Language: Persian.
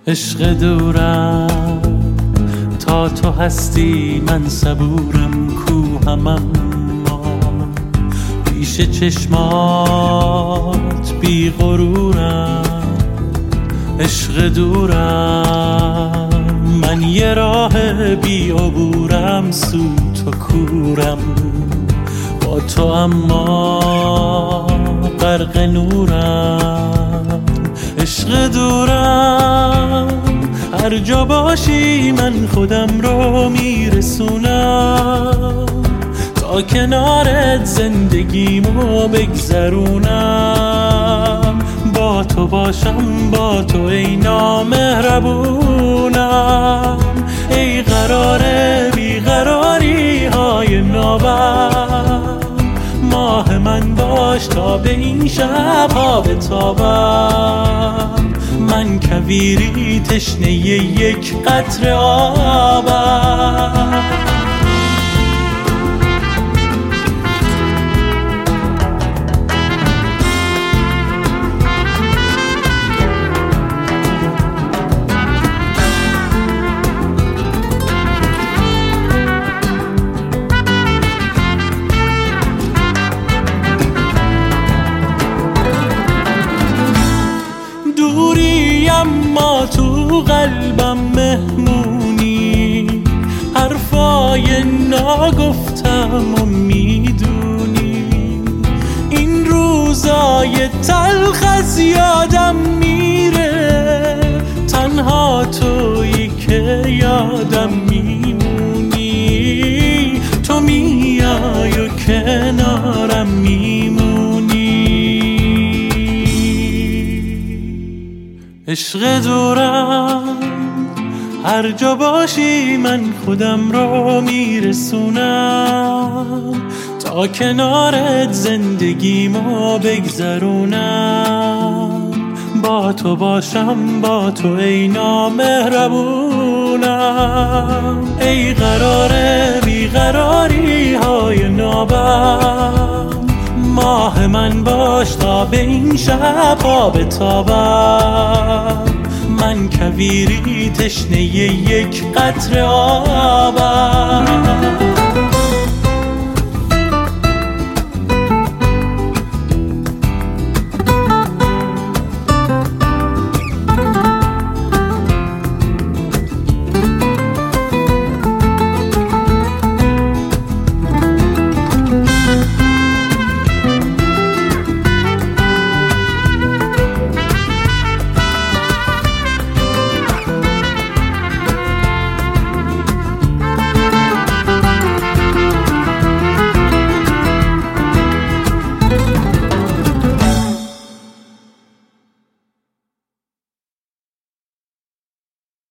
عشق دورم تا تو هستی من صبورم کوهم، اما پیش چشمات بی غرورم. عشق دورم من یه راه بی عبورم، سو تو کورم با تو اما غرق نورم. عشق دورم هر جا باشی من خودم رو میرسونم، تا کنارت زندگیمو بگذرونم. با تو باشم با تو ای نامهربونم، ای قرار بیقراری های نابم. ماه من باش تا به این شب ها بتابم، من کویری تشنه یک قطره آبم. دوری اما تو قلبم مهمونی، حرفای ناگفتم و میدونی. این روزای تلخ از یادم میره، تنها تویی که یادم میمونی. تو میای و کنارم میمونی. عشق دورم هر جا باشی من خودم رو میرسونم، تا کنارت زندگیمو بگذرونم. با تو باشم با تو ای نامهربونم، ای قرار بیقراری های نابم. ماه من باش تا به این شب ها بتابم، من کویری تشنه یک قطره آبم.